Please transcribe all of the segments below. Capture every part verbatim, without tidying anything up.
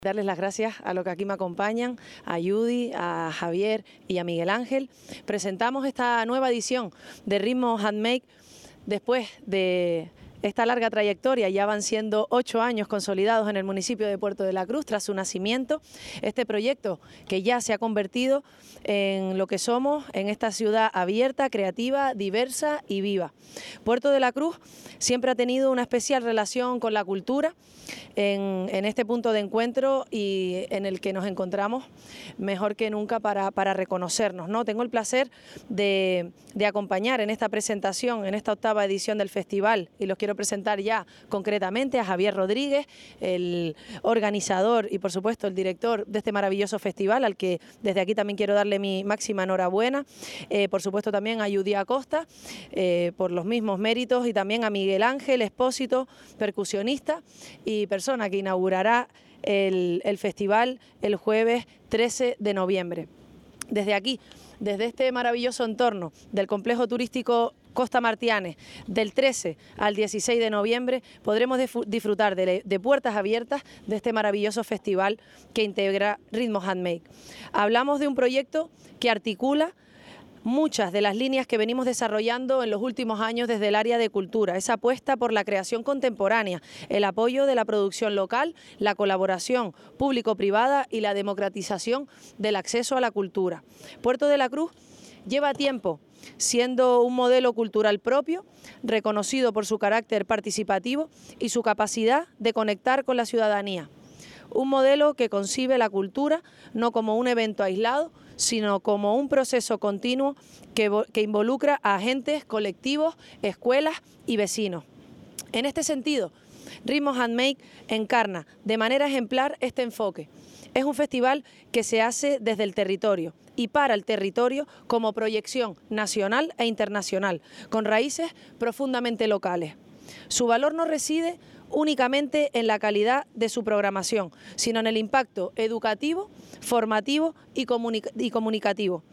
Darles las gracias a los que aquí me acompañan, a Judy, a Javier y a Miguel Ángel. Presentamos esta nueva edición de Ritmo Handmade después de esta larga trayectoria. Ya van siendo ocho años consolidados en el municipio de Puerto de la Cruz tras su nacimiento. Este proyecto que ya se ha convertido en lo que somos, en esta ciudad abierta, creativa, diversa y viva. Puerto de la Cruz siempre ha tenido una especial relación con la cultura en, en este punto de encuentro y en el que nos encontramos mejor que nunca para, para reconocernos, ¿no? Tengo el placer de, de acompañar en esta presentación, en esta octava edición del festival, y los quiero presentar ya concretamente a Javier Rodríguez, el organizador y por supuesto el director de este maravilloso festival, al que desde aquí también quiero darle mi máxima enhorabuena, eh, por supuesto también a Judy Acosta eh, por los mismos méritos, y también a Miguel Ángel Espósito, percusionista y persona que inaugurará el, el festival el jueves trece de noviembre. Desde aquí, desde este maravilloso entorno del complejo turístico Costa Martianes, del trece al dieciséis de noviembre, podremos disfrutar de, de puertas abiertas de este maravilloso festival que integra Ritmo Handmade. Hablamos de un proyecto que articula muchas de las líneas que venimos desarrollando en los últimos años desde el área de cultura, esa apuesta por la creación contemporánea, el apoyo de la producción local, la colaboración público-privada y la democratización del acceso a la cultura. Puerto de la Cruz lleva tiempo siendo un modelo cultural propio, reconocido por su carácter participativo y su capacidad de conectar con la ciudadanía. Un modelo que concibe la cultura no como un evento aislado, sino como un proceso continuo que, que involucra a agentes, colectivos, escuelas y vecinos. En este sentido, Ritmo Handmade encarna de manera ejemplar este enfoque. Es un festival que se hace desde el territorio y para el territorio como proyección nacional e internacional, con raíces profundamente locales. Su valor no reside únicamente en la calidad de su programación, sino en el impacto educativo, formativo y, comunica- y comunicativo.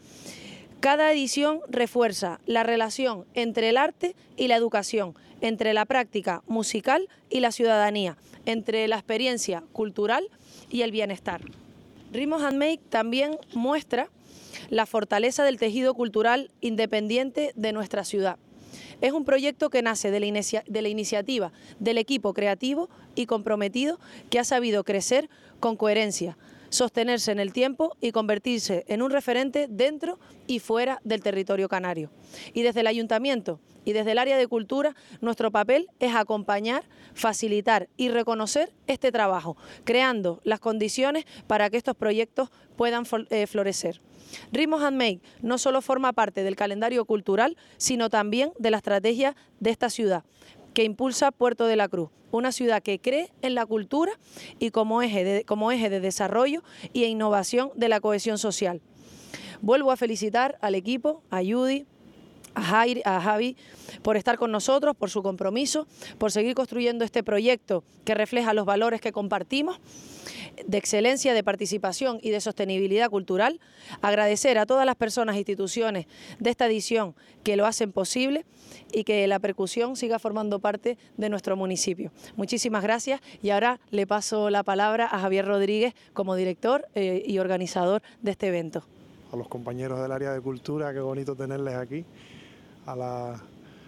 Cada edición refuerza la relación entre el arte y la educación, entre la práctica musical y la ciudadanía, entre la experiencia cultural y el bienestar. Ritmo Handmade también muestra la fortaleza del tejido cultural independiente de nuestra ciudad. Es un proyecto que nace de la, inicia de la iniciativa del equipo creativo y comprometido que ha sabido crecer con coherencia, sostenerse en el tiempo y convertirse en un referente dentro y fuera del territorio canario. Y desde el Ayuntamiento y desde el área de cultura, nuestro papel es acompañar, facilitar y reconocer este trabajo, creando las condiciones para que estos proyectos puedan eh, florecer. Ritmo Handmade no solo forma parte del calendario cultural, sino también de la estrategia de esta ciudad, que impulsa Puerto de la Cruz, una ciudad que cree en la cultura y como eje de, como eje de desarrollo y innovación de la cohesión social. Vuelvo a felicitar al equipo, a Judy, a, Jair, a Javi, por estar con nosotros, por su compromiso, por seguir construyendo este proyecto que refleja los valores que compartimos, de excelencia, de participación y de sostenibilidad cultural. Agradecer a todas las personas e instituciones de esta edición que lo hacen posible y que la percusión siga formando parte de nuestro municipio. Muchísimas gracias, y ahora le paso la palabra a Javier Rodríguez como director eh, y organizador de este evento. A los compañeros del área de cultura, qué bonito tenerles aquí, a la...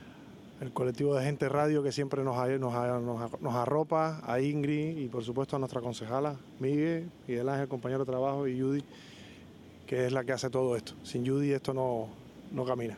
el colectivo de Gente Radio que siempre nos, nos, nos, nos arropa, a Ingrid y por supuesto a nuestra concejala, Miguel, Miguel Ángel, compañero de trabajo, y Judy, que es la que hace todo esto. Sin Judy esto no, no camina.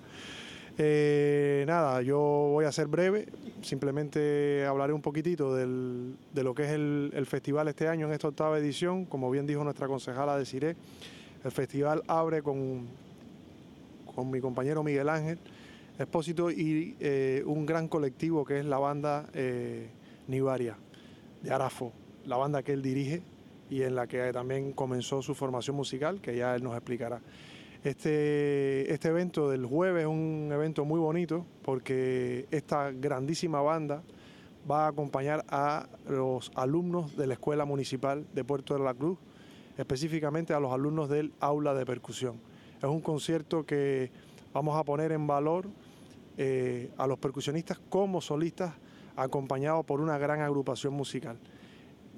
Eh, nada, yo voy a ser breve, simplemente hablaré un poquitito del, de lo que es el, el festival este año en esta octava edición. Como bien dijo nuestra concejala Desiré, el festival abre con, con mi compañero Miguel Ángel Espósito y eh, un gran colectivo que es la banda eh, Nivaria de Arafo, la banda que él dirige y en la que también comenzó su formación musical, que ya él nos explicará. Este, este evento del jueves es un evento muy bonito porque esta grandísima banda va a acompañar a los alumnos de la Escuela Municipal de Puerto de la Cruz, específicamente a los alumnos del aula de percusión. Es un concierto que vamos a poner en valor eh, a los percusionistas como solistas, acompañados por una gran agrupación musical.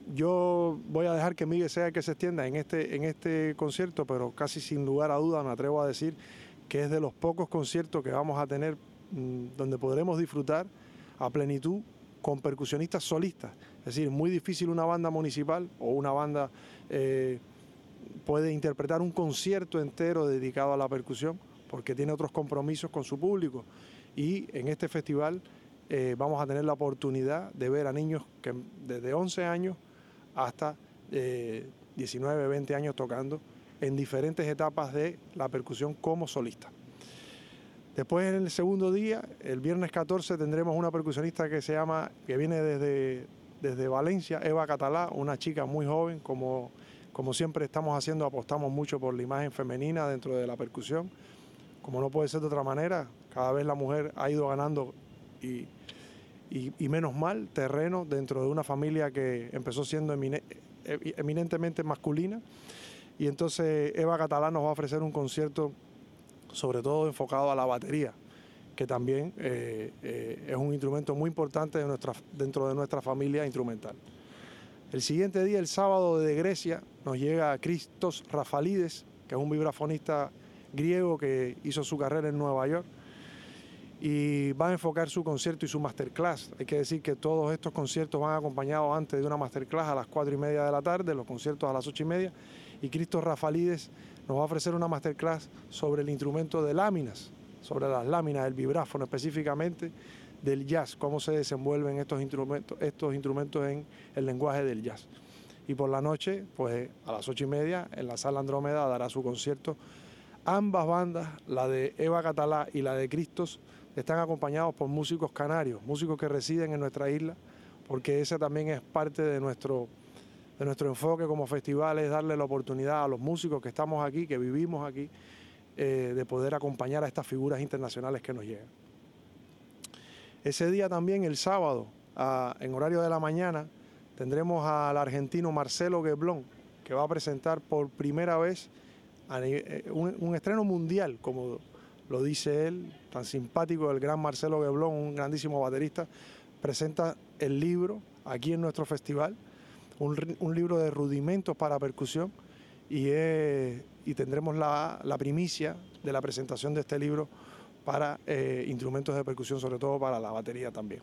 yo voy a dejar que Miguel sea el que se extienda en este, en este concierto, pero casi sin lugar a duda me atrevo a decir que es de los pocos conciertos que vamos a tener mmm, donde podremos disfrutar a plenitud con percusionistas solistas. Es decir, muy difícil una banda municipal o una banda eh, puede interpretar un concierto entero dedicado a la percusión porque tiene otros compromisos con su público. Y en este festival eh, vamos a tener la oportunidad de ver a niños que desde once años hasta eh, diecinueve, veinte años tocando en diferentes etapas de la percusión como solista. Después, en el segundo día, el viernes catorce, tendremos una percusionista que se llama, que viene desde, desde Valencia, Eva Catalá, una chica muy joven, como, como siempre estamos haciendo, apostamos mucho por la imagen femenina dentro de la percusión. Como no puede ser de otra manera, cada vez la mujer ha ido ganando y, y, y menos mal terreno dentro de una familia que empezó siendo emine, eminentemente masculina. Y entonces Eva Catalá nos va a ofrecer un concierto sobre todo enfocado a la batería, que también eh, eh, es un instrumento muy importante de nuestra, dentro de nuestra familia instrumental. El siguiente día, el sábado, de Grecia, nos llega Christos Rafalides, que es un vibrafonista griego que hizo su carrera en Nueva York, y va a enfocar su concierto y su masterclass. Hay que decir que todos estos conciertos van acompañados antes de una masterclass a las cuatro y media de la tarde, los conciertos a las ocho y media, y Christos Rafalides nos va a ofrecer una masterclass sobre el instrumento de láminas, sobre las láminas del vibráfono, específicamente del jazz, cómo se desenvuelven estos instrumentos, estos instrumentos en el lenguaje del jazz. Y por la noche, pues a las ocho y media, en la Sala Andrómeda dará su concierto. Ambas bandas, la de Eva Catalá y la de Christos, están acompañados por músicos canarios, músicos que residen en nuestra isla, porque esa también es parte de nuestro de nuestro enfoque como festival, es darle la oportunidad a los músicos que estamos aquí, que vivimos aquí, eh, de poder acompañar a estas figuras internacionales que nos llegan. Ese día también, el sábado, a, en horario de la mañana, tendremos al argentino Marcelo Geblón, que va a presentar por primera vez a, eh, un, un estreno mundial, como lo dice él, tan simpático, el gran Marcelo Geblón, un grandísimo baterista, presenta el libro aquí en nuestro festival, Un, un libro de rudimentos para percusión y, eh, y tendremos la, la primicia de la presentación de este libro para eh, instrumentos de percusión, sobre todo para la batería también.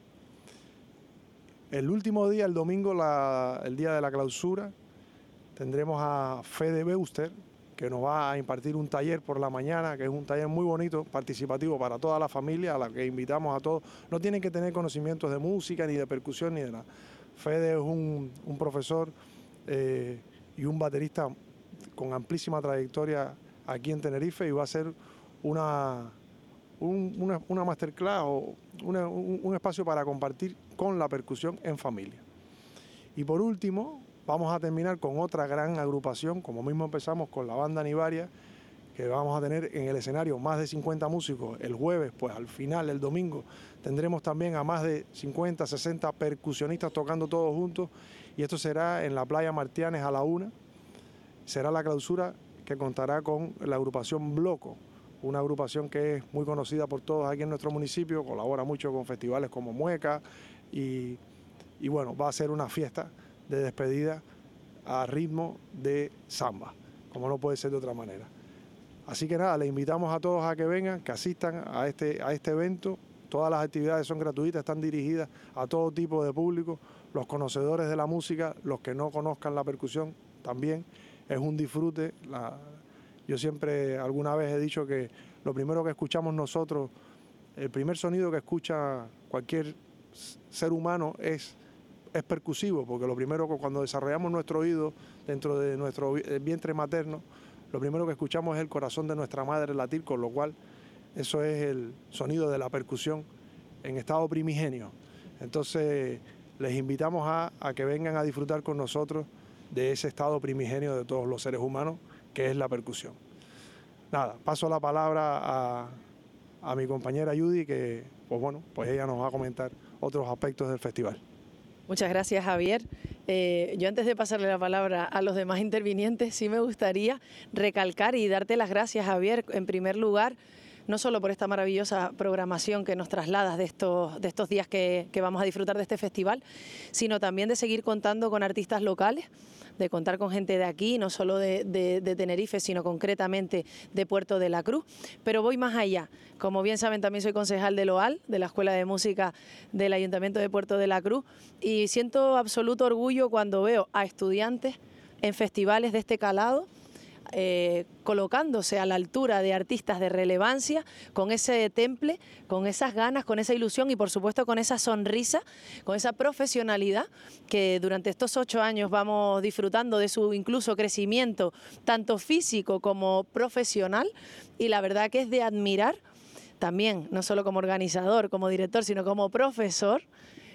El último día, el domingo, la, el día de la clausura, tendremos a Fede Beuster, que nos va a impartir un taller por la mañana, que es un taller muy bonito, participativo para toda la familia, a la que invitamos a todos. No tienen que tener conocimientos de música, ni de percusión, ni de nada. Fede es un, un profesor eh, y un baterista con amplísima trayectoria aquí en Tenerife y va a ser una, un, una, una masterclass o una, un, un espacio para compartir con la percusión en familia. Y por último, vamos a terminar con otra gran agrupación, como mismo empezamos con la banda Nivaria, que vamos a tener en el escenario más de cincuenta músicos. El jueves, pues al final, el domingo, tendremos también a más de cincuenta, sesenta percusionistas tocando todos juntos, y esto será en la playa Martianes a la una. Será la clausura que contará con la agrupación Bloco, una agrupación que es muy conocida por todos aquí en nuestro municipio, colabora mucho con festivales como Mueca, y, y bueno, va a ser una fiesta de despedida a ritmo de samba, como no puede ser de otra manera. Así que nada, les invitamos a todos a que vengan, que asistan a este, a este evento. Todas las actividades son gratuitas, están dirigidas a todo tipo de público, los conocedores de la música, los que no conozcan la percusión también. Es un disfrute. La, yo siempre alguna vez he dicho que lo primero que escuchamos nosotros, el primer sonido que escucha cualquier ser humano es, es percusivo, porque lo primero que cuando desarrollamos nuestro oído dentro de nuestro vientre materno, lo primero que escuchamos es el corazón de nuestra madre latir, con lo cual eso es el sonido de la percusión en estado primigenio. Entonces les invitamos a, a que vengan a disfrutar con nosotros de ese estado primigenio de todos los seres humanos, que es la percusión. Nada, paso la palabra a, a mi compañera Judy, que pues bueno, pues ella nos va a comentar otros aspectos del festival. Muchas gracias, Javier. Eh, yo antes de pasarle la palabra a los demás intervinientes, sí me gustaría recalcar y darte las gracias, Javier, en primer lugar, no solo por esta maravillosa programación que nos trasladas de estos, de estos días que, que vamos a disfrutar de este festival, sino también de seguir contando con artistas locales, de contar con gente de aquí, no solo de, de, de Tenerife, sino concretamente de Puerto de la Cruz. Pero voy más allá. Como bien saben, también soy concejal del O A L, de la Escuela de Música del Ayuntamiento de Puerto de la Cruz, y siento absoluto orgullo cuando veo a estudiantes en festivales de este calado, Eh, colocándose a la altura de artistas de relevancia, con ese temple, con esas ganas, con esa ilusión y por supuesto con esa sonrisa, con esa profesionalidad que durante estos ocho años vamos disfrutando de su incluso crecimiento, tanto físico como profesional, y la verdad que es de admirar también, no solo como organizador, como director, sino como profesor,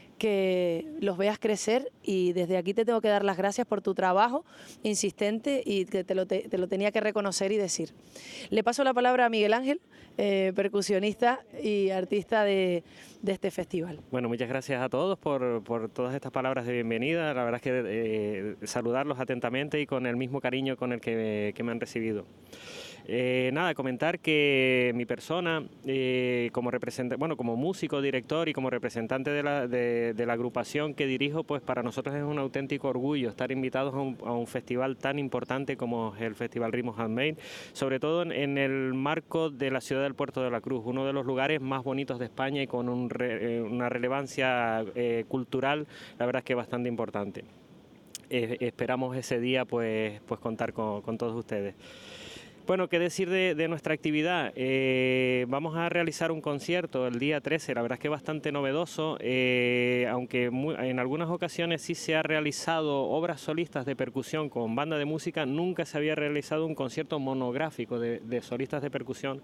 que los veas crecer, y desde aquí te tengo que dar las gracias por tu trabajo insistente y que te lo, te, te lo tenía que reconocer y decir. Le paso la palabra a Miguel Ángel, eh, percusionista y artista de, de este festival. Bueno, muchas gracias a todos por, por todas estas palabras de bienvenida. La verdad es que eh, saludarlos atentamente y con el mismo cariño con el que, que me han recibido. Eh, nada, comentar que mi persona, eh, como representante, bueno, como músico, director y como representante de la, de, de la agrupación que dirijo, pues para nosotros es un auténtico orgullo estar invitados a un, a un festival tan importante como es el Festival Ritmos Handmade, sobre todo en, en el marco de la ciudad del Puerto de la Cruz, uno de los lugares más bonitos de España y con un re, una relevancia eh, cultural, la verdad es que bastante importante. Eh, esperamos ese día pues, pues contar con, con todos ustedes. Bueno, qué decir de, de nuestra actividad. Eh, vamos a realizar un concierto el día trece, la verdad es que bastante novedoso, eh, aunque muy, en algunas ocasiones sí se ha realizado obras solistas de percusión con banda de música, nunca se había realizado un concierto monográfico de, de solistas de percusión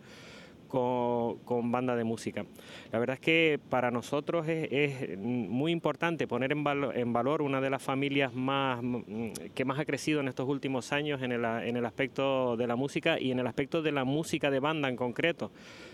Con, con banda de música. La verdad es que para nosotros es, es muy importante poner en, valo, en valor una de las familias más que más ha crecido en estos últimos años en el, en el aspecto de la música y en el aspecto de la música de banda en concreto,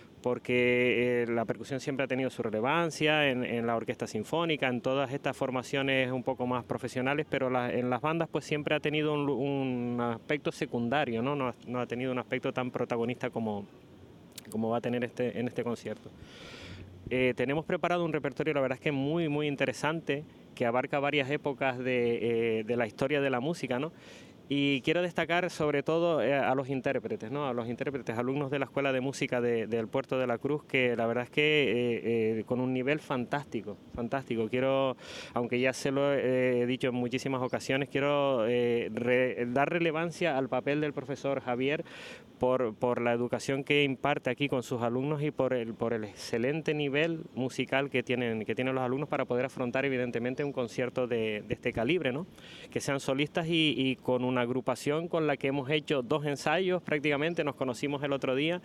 porque eh, la percusión siempre ha tenido su relevancia en, en la orquesta sinfónica, en todas estas formaciones un poco más profesionales, pero la, en las bandas pues siempre ha tenido un, un aspecto secundario, ¿no? No, no ha tenido un aspecto tan protagonista como como va a tener este, en este concierto. Eh, tenemos preparado un repertorio, la verdad es que muy, muy interesante, que abarca varias épocas de, eh, de la historia de la música, ¿no? Y quiero destacar sobre todo eh, a los intérpretes, ¿no? A los intérpretes, alumnos de la Escuela de Música de, del Puerto de la Cruz, que la verdad es que eh, eh, con un nivel fantástico, fantástico. Quiero, aunque ya se lo he dicho en muchísimas ocasiones, quiero eh, re, dar relevancia al papel del profesor Javier por, por la educación que imparte aquí con sus alumnos y por el, por el excelente nivel musical que tienen, que tienen los alumnos para poder afrontar evidentemente un concierto de, de este calibre, ¿no? Que sean solistas y, y con una agrupación con la que hemos hecho dos ensayos prácticamente, nos conocimos el otro día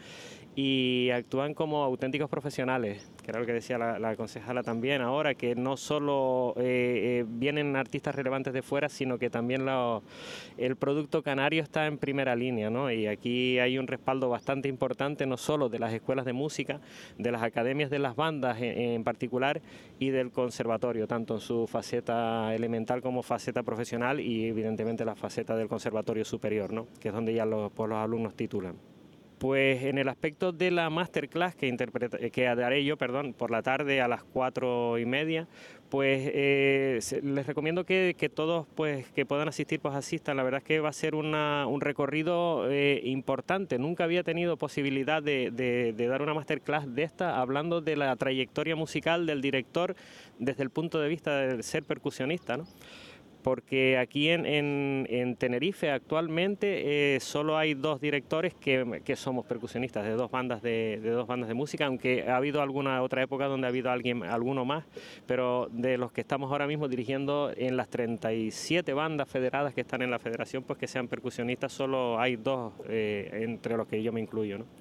y actúan como auténticos profesionales, que era lo que decía la, la concejala también ahora, que no solo eh, eh, vienen artistas relevantes de fuera, sino que también lo, el producto canario está en primera línea, ¿no? Y aquí hay un respaldo bastante importante, no solo de las escuelas de música, de las academias de las bandas en, en particular y del conservatorio, tanto en su faceta elemental como faceta profesional y evidentemente la faceta del conservatorio superior, ¿no? Que es donde ya los, pues, los alumnos titulan. Pues en el aspecto de la masterclass que, interpreta, que daré yo perdón, por la tarde a las cuatro y media, pues eh, les recomiendo que, que todos pues, que puedan asistir, pues asistan. La verdad es que va a ser una, un recorrido eh, importante. Nunca había tenido posibilidad de, de, de dar una masterclass de esta, hablando de la trayectoria musical del director desde el punto de vista de ser percusionista, ¿no? Porque aquí en, en, en Tenerife actualmente eh, solo hay dos directores que, que somos percusionistas de dos bandas de, de dos bandas de música, aunque ha habido alguna otra época donde ha habido alguien, alguno más, pero de los que estamos ahora mismo dirigiendo en las treinta y siete bandas federadas que están en la federación, pues que sean percusionistas, solo hay dos eh, entre los que yo me incluyo, ¿no?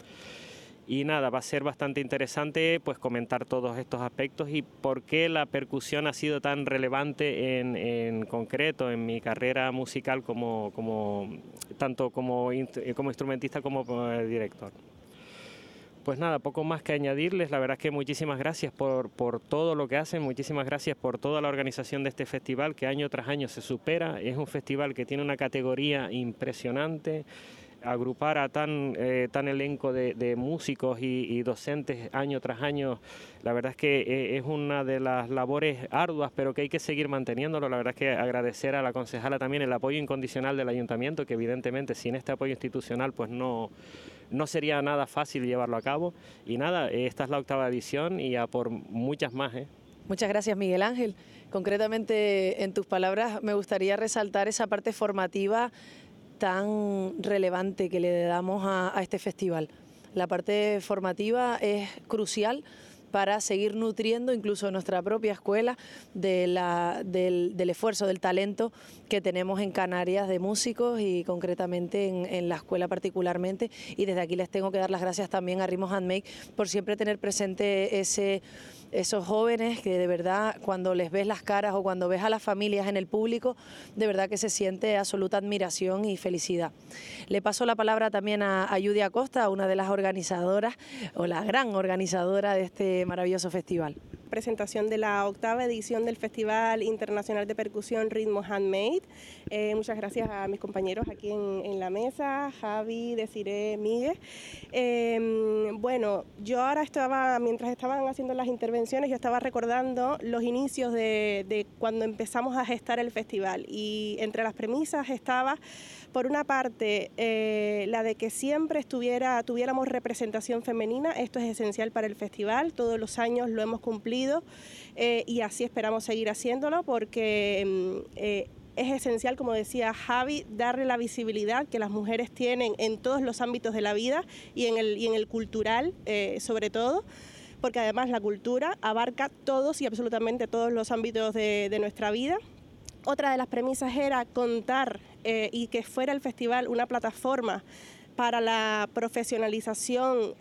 Y nada, va a ser bastante interesante pues comentar todos estos aspectos y por qué la percusión ha sido tan relevante en, en concreto en mi carrera musical como, como, tanto como, como instrumentista como como director. Pues nada, poco más que añadirles, la verdad es que muchísimas gracias por, por todo lo que hacen, muchísimas gracias por toda la organización de este festival que año tras año se supera, es un festival que tiene una categoría impresionante. agrupar a tan, eh, tan elenco de, de músicos y, y docentes año tras año, la verdad es que eh, es una de las labores arduas, pero que hay que seguir manteniéndolo. La verdad es que agradecer a la concejala también el apoyo incondicional del ayuntamiento, que evidentemente sin este apoyo institucional pues no, no sería nada fácil llevarlo a cabo. Y nada, esta es la octava edición y a por muchas más, ¿eh? Muchas gracias, Miguel Ángel. Concretamente, en tus palabras, me gustaría resaltar esa parte formativa tan relevante que le damos a, a este festival. La parte formativa es crucial para seguir nutriendo incluso nuestra propia escuela de la, del, del esfuerzo, del talento que tenemos en Canarias de músicos y concretamente en, en la escuela particularmente. Y desde aquí les tengo que dar las gracias también a Ritmos Handmade por siempre tener presente ese, esos jóvenes que de verdad cuando les ves las caras o cuando ves a las familias en el público, de verdad que se siente absoluta admiración y felicidad. Le paso la palabra también a, a Judy Acosta, una de las organizadoras o la gran organizadora de este maravilloso festival. Presentación de la octava edición del Festival Internacional de Percusión Ritmos Handmade. Eh, muchas gracias a mis compañeros aquí en, en la mesa, Javi, Desiree, Miguel. Eh, bueno, yo ahora estaba, mientras estaban haciendo las intervenciones, yo estaba recordando los inicios de, de cuando empezamos a gestar el festival y entre las premisas estaba, por una parte, eh, la de que siempre estuviera, tuviéramos representación femenina. Esto es esencial para el festival, todos los años lo hemos cumplido eh, y así esperamos seguir haciéndolo porque eh, es esencial, como decía Javi, darle la visibilidad que las mujeres tienen en todos los ámbitos de la vida y en el, y en el cultural eh, sobre todo, porque además la cultura abarca todos y absolutamente todos los ámbitos de, de nuestra vida. Otra de las premisas era contar eh, y que fuera el festival una plataforma para la profesionalización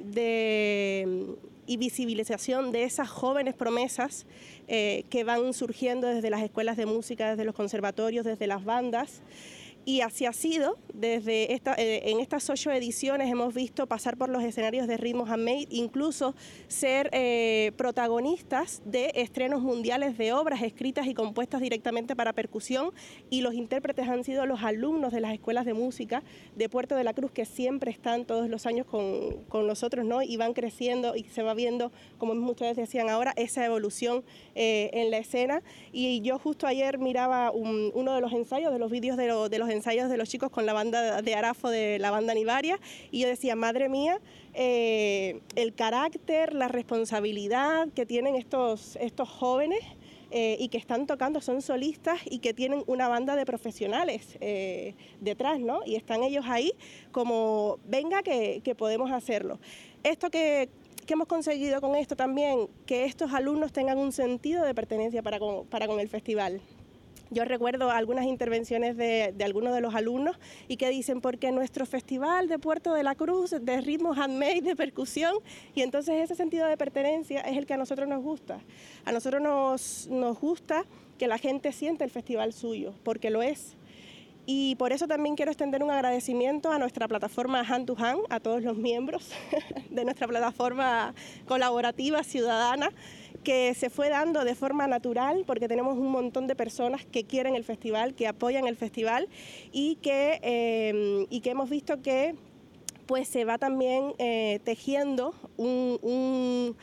de, y visibilización de esas jóvenes promesas eh, que van surgiendo desde las escuelas de música, desde los conservatorios, desde las bandas. Y así ha sido, desde esta, eh, en estas ocho ediciones hemos visto pasar por los escenarios de Ritmos Handmade, incluso ser eh, protagonistas de estrenos mundiales de obras escritas y compuestas directamente para percusión, y los intérpretes han sido los alumnos de las escuelas de música de Puerto de la Cruz, que siempre están todos los años con, con nosotros, ¿no? Y van creciendo y se va viendo, como mismo ustedes decían ahora, esa evolución eh, en la escena. Y yo justo ayer miraba un, uno de los ensayos, de los vídeos de, lo, de los ensayos de los chicos con la banda de Arafo de la banda Nivaria, y yo decía, madre mía, eh, el carácter, la responsabilidad que tienen estos, estos jóvenes eh, y que están tocando, son solistas y que tienen una banda de profesionales eh, detrás, ¿no? Y están ellos ahí como, venga que, que podemos hacerlo. Esto que ¿Qué hemos conseguido con esto también? Que estos alumnos tengan un sentido de pertenencia para con, para con el festival. Yo recuerdo algunas intervenciones de, de algunos de los alumnos y que dicen, porque nuestro festival de Puerto de la Cruz, de Ritmos Handmade, de percusión, y entonces ese sentido de pertenencia es el que a nosotros nos gusta. A nosotros nos, nos gusta que la gente sienta el festival suyo, porque lo es. Y por eso también quiero extender un agradecimiento a nuestra plataforma Hand to Hand, a todos los miembros de nuestra plataforma colaborativa ciudadana, que se fue dando de forma natural porque tenemos un montón de personas que quieren el festival, que apoyan el festival y que, eh, y que hemos visto que pues, se va también eh, tejiendo un... un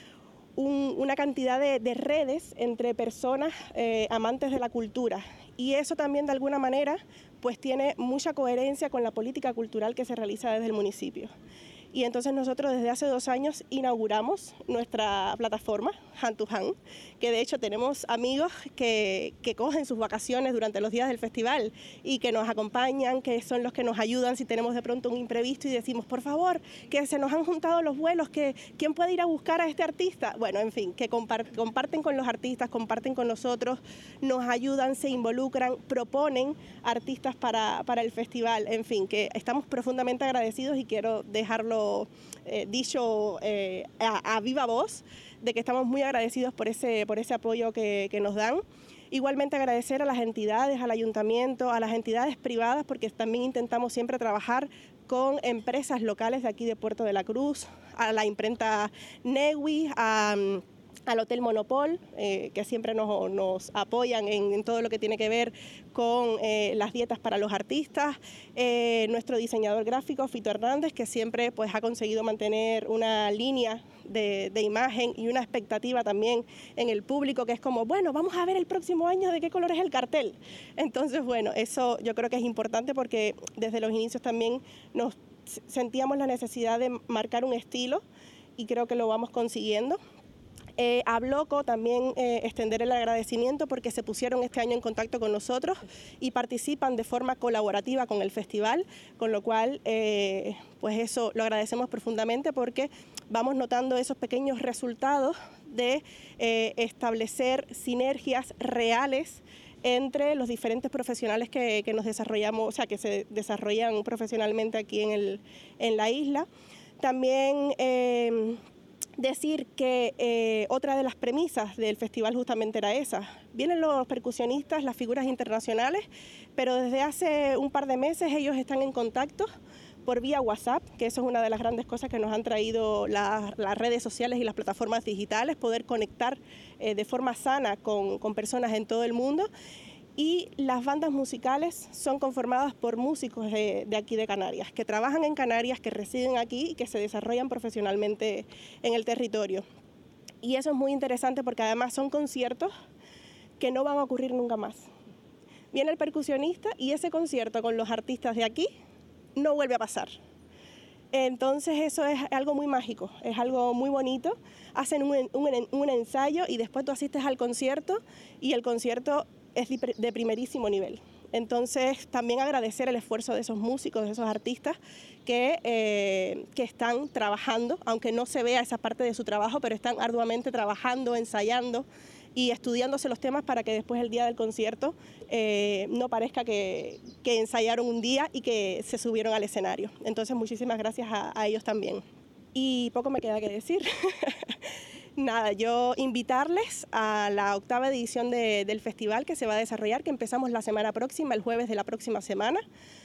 Un, una cantidad de, de redes entre personas eh, amantes de la cultura, y eso también de alguna manera pues tiene mucha coherencia con la política cultural que se realiza desde el municipio. Y entonces nosotros desde hace dos años inauguramos nuestra plataforma Hand to Hand, que de hecho tenemos amigos que, que cogen sus vacaciones durante los días del festival y que nos acompañan, que son los que nos ayudan si tenemos de pronto un imprevisto y decimos, por favor, que se nos han juntado los vuelos, que ¿quién puede ir a buscar a este artista? Bueno, en fin, que compart- comparten con los artistas, comparten con nosotros, nos ayudan, se involucran, proponen artistas para, para el festival, en fin, que estamos profundamente agradecidos y quiero dejarlo Eh, dicho eh, a, a viva voz, de que estamos muy agradecidos por ese, por ese apoyo que, que nos dan. Igualmente agradecer a las entidades, al ayuntamiento, a las entidades privadas, porque también intentamos siempre trabajar con empresas locales de aquí de Puerto de la Cruz, a la imprenta Newi, a al Hotel Monopol, eh, que siempre nos, nos apoyan en, en todo lo que tiene que ver con eh, las dietas para los artistas, eh, nuestro diseñador gráfico, Fito Hernández, que siempre pues, ha conseguido mantener una línea de, de imagen y una expectativa también en el público, que es como, bueno, vamos a ver el próximo año de qué color es el cartel. Entonces, bueno, eso yo creo que es importante porque desde los inicios también nos sentíamos la necesidad de marcar un estilo y creo que lo vamos consiguiendo. Eh, a Bloco también eh, extender el agradecimiento porque se pusieron este año en contacto con nosotros y participan de forma colaborativa con el festival, con lo cual eh, pues eso lo agradecemos profundamente porque vamos notando esos pequeños resultados de eh, establecer sinergias reales entre los diferentes profesionales que, que nos desarrollamos, o sea, que se desarrollan profesionalmente aquí en, el, en la isla. También eh, decir que eh, otra de las premisas del festival justamente era esa. Vienen los percusionistas, las figuras internacionales, pero desde hace un par de meses ellos están en contacto por vía WhatsApp, que eso es una de las grandes cosas que nos han traído la, las redes sociales y las plataformas digitales, poder conectar eh, de forma sana con, con personas en todo el mundo. Y las bandas musicales son conformadas por músicos de, de aquí de Canarias, que trabajan en Canarias, que residen aquí y que se desarrollan profesionalmente en el territorio. Y eso es muy interesante porque además son conciertos que no van a ocurrir nunca más. Viene el percusionista y ese concierto con los artistas de aquí no vuelve a pasar. Entonces eso es algo muy mágico, es algo muy bonito. Hacen un, un, un ensayo y después tú asistes al concierto y el concierto es de primerísimo nivel. Entonces también agradecer el esfuerzo de esos músicos, de esos artistas que, eh, que están trabajando, aunque no se vea esa parte de su trabajo, pero están arduamente trabajando, ensayando y estudiándose los temas para que después el día del concierto eh, no parezca que, que ensayaron un día y que se subieron al escenario. Entonces muchísimas gracias a, a ellos también. Y poco me queda que decir. Nada, yo invitarles a la octava edición de, del festival que se va a desarrollar, que empezamos la semana próxima, el jueves de la próxima semana,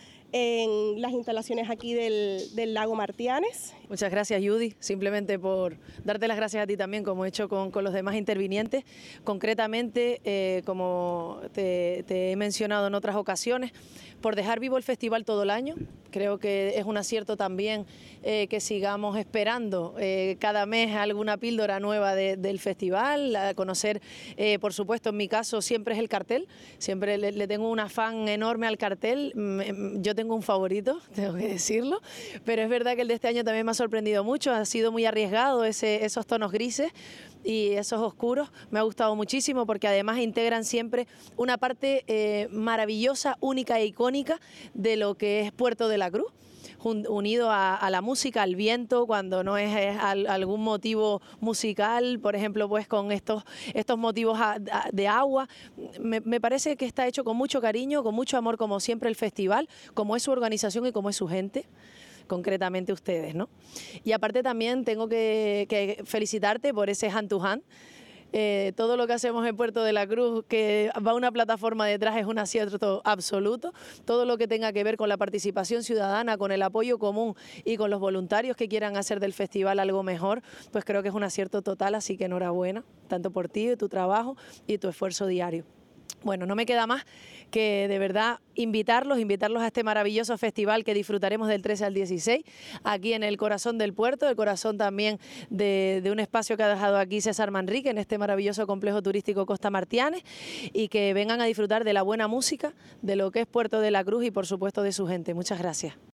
en las instalaciones aquí del, del Lago Martianes. Muchas gracias, Judy, simplemente por darte las gracias a ti también, como he hecho con, con los demás intervinientes. Concretamente, eh, como te, te he mencionado en otras ocasiones, por dejar vivo el festival todo el año. Creo que es un acierto también eh, que sigamos esperando eh, cada mes alguna píldora nueva de, del festival, a conocer, eh, por supuesto, en mi caso siempre es el cartel, siempre le, le tengo un afán enorme al cartel. Yo tengo un favorito, tengo que decirlo, pero es verdad que el de este año también me ha sorprendido mucho, ha sido muy arriesgado ese, esos tonos grises y esos oscuros, me ha gustado muchísimo porque además integran siempre una parte eh, maravillosa, única e icónica de lo que es Puerto de la Cruz, unido a, a la música, al viento, cuando no es, es al, algún motivo musical, por ejemplo, pues con estos, estos motivos a, a, de agua. Me, me parece que está hecho con mucho cariño, con mucho amor, como siempre el festival, como es su organización y como es su gente, concretamente ustedes, ¿no? Y aparte también tengo que, que felicitarte por ese hand to hand. Eh, todo lo que hacemos en Puerto de la Cruz, que va una plataforma detrás, es un acierto absoluto. Todo lo que tenga que ver con la participación ciudadana, con el apoyo común y con los voluntarios que quieran hacer del festival algo mejor, pues creo que es un acierto total, así que enhorabuena, tanto por ti, tu trabajo y tu esfuerzo diario. Bueno, no me queda más que de verdad invitarlos, invitarlos a este maravilloso festival que disfrutaremos del trece al dieciséis, aquí en el corazón del puerto, el corazón también de, de un espacio que ha dejado aquí César Manrique, en este maravilloso complejo turístico Costa Martianes, y que vengan a disfrutar de la buena música, de lo que es Puerto de la Cruz y por supuesto de su gente. Muchas gracias.